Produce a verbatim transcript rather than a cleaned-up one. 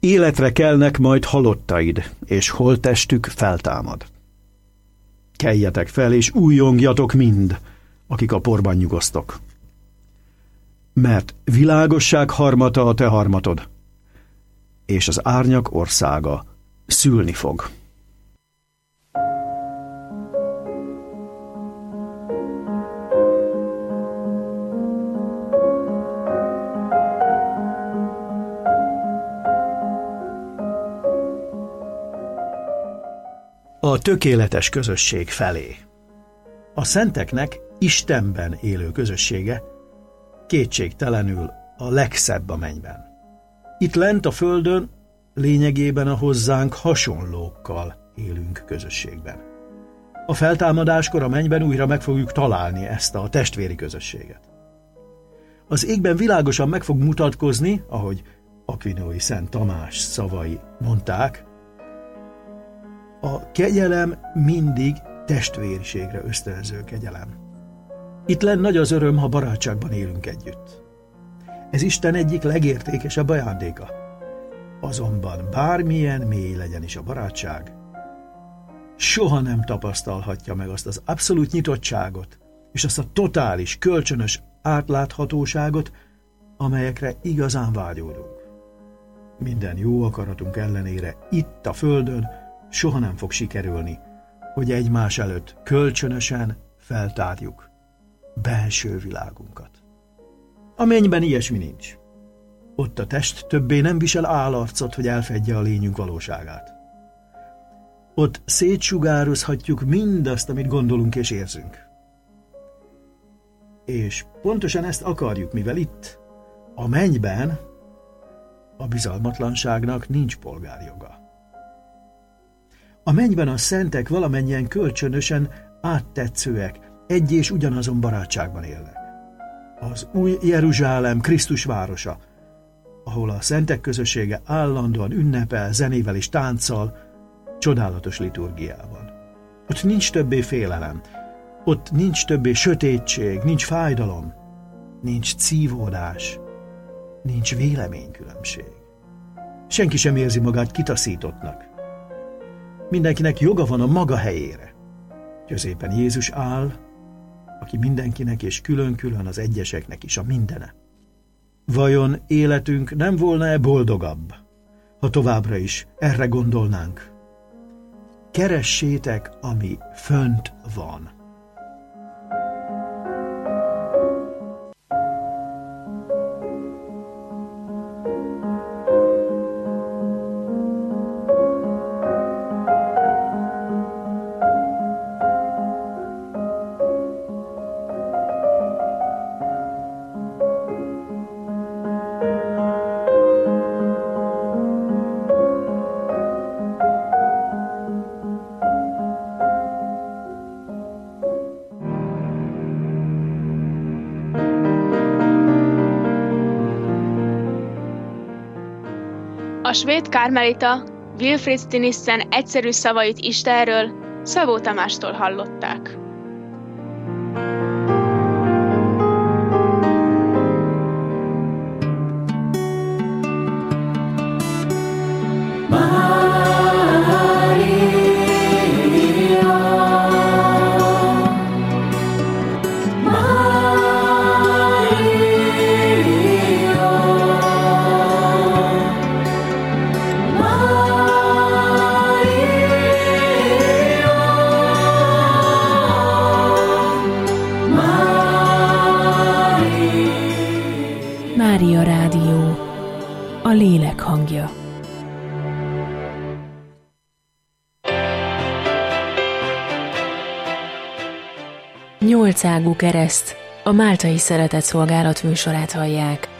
Életre kelnek majd halottaid, és holttestük feltámad. Keljetek fel, és újjongjatok mind, akik a porban nyugosztok. Mert világosság harmata a te harmatod, és az árnyak országa szülni fog. A tökéletes közösség felé. A szenteknek Istenben élő közössége kétségtelenül a legszebb a mennyben. Itt lent a földön lényegében a hozzánk hasonlókkal élünk közösségben. A feltámadáskor a mennyben újra meg fogjuk találni ezt a testvéri közösséget. Az égben világosan meg fog mutatkozni, ahogy Akvinói Szent Tamás szavai mondták, a kegyelem mindig testvériségre ösztönző kegyelem. Itt lenn nagy az öröm, ha barátságban élünk együtt. Ez Isten egyik legértékesebb ajándéka. Azonban bármilyen mély legyen is a barátság, soha nem tapasztalhatja meg azt az abszolút nyitottságot és azt a totális, kölcsönös átláthatóságot, amelyekre igazán vágyódunk. Minden jó akaratunk ellenére itt a földön soha nem fog sikerülni, hogy egymás előtt kölcsönösen feltárjuk belső világunkat. A mennyben ilyesmi nincs. Ott a test többé nem visel állarcot, hogy elfedje a lényünk valóságát. Ott szétsugározhatjuk mindazt, amit gondolunk és érzünk. És pontosan ezt akarjuk, mivel itt, a mennyben, a bizalmatlanságnak nincs polgárjoga. A mennyben a szentek valamennyien kölcsönösen áttetszőek, egy és ugyanazon barátságban élnek. Az új Jeruzsálem Krisztus városa, ahol a szentek közössége állandóan ünnepel, zenével és tánccal, csodálatos liturgiával. Ott nincs többé félelem, ott nincs többé sötétség, nincs fájdalom, nincs szívódás, nincs véleménykülönbség. Senki sem érzi magát kitaszítottnak. Mindenkinek joga van a maga helyére. Középen Jézus áll, aki mindenkinek és külön-külön az egyeseknek is a mindene. Vajon életünk nem volna-e boldogabb, ha továbbra is erre gondolnánk? Keressétek, ami fönt van. A svéd kármelita Wilfrid Stinissen egyszerű szavait Istenről Szabó Tamástól hallották. Mária Rádió, a lélek hangja. Nyolcágú kereszt, a Máltai Szeretetszolgálat műsorát hallják.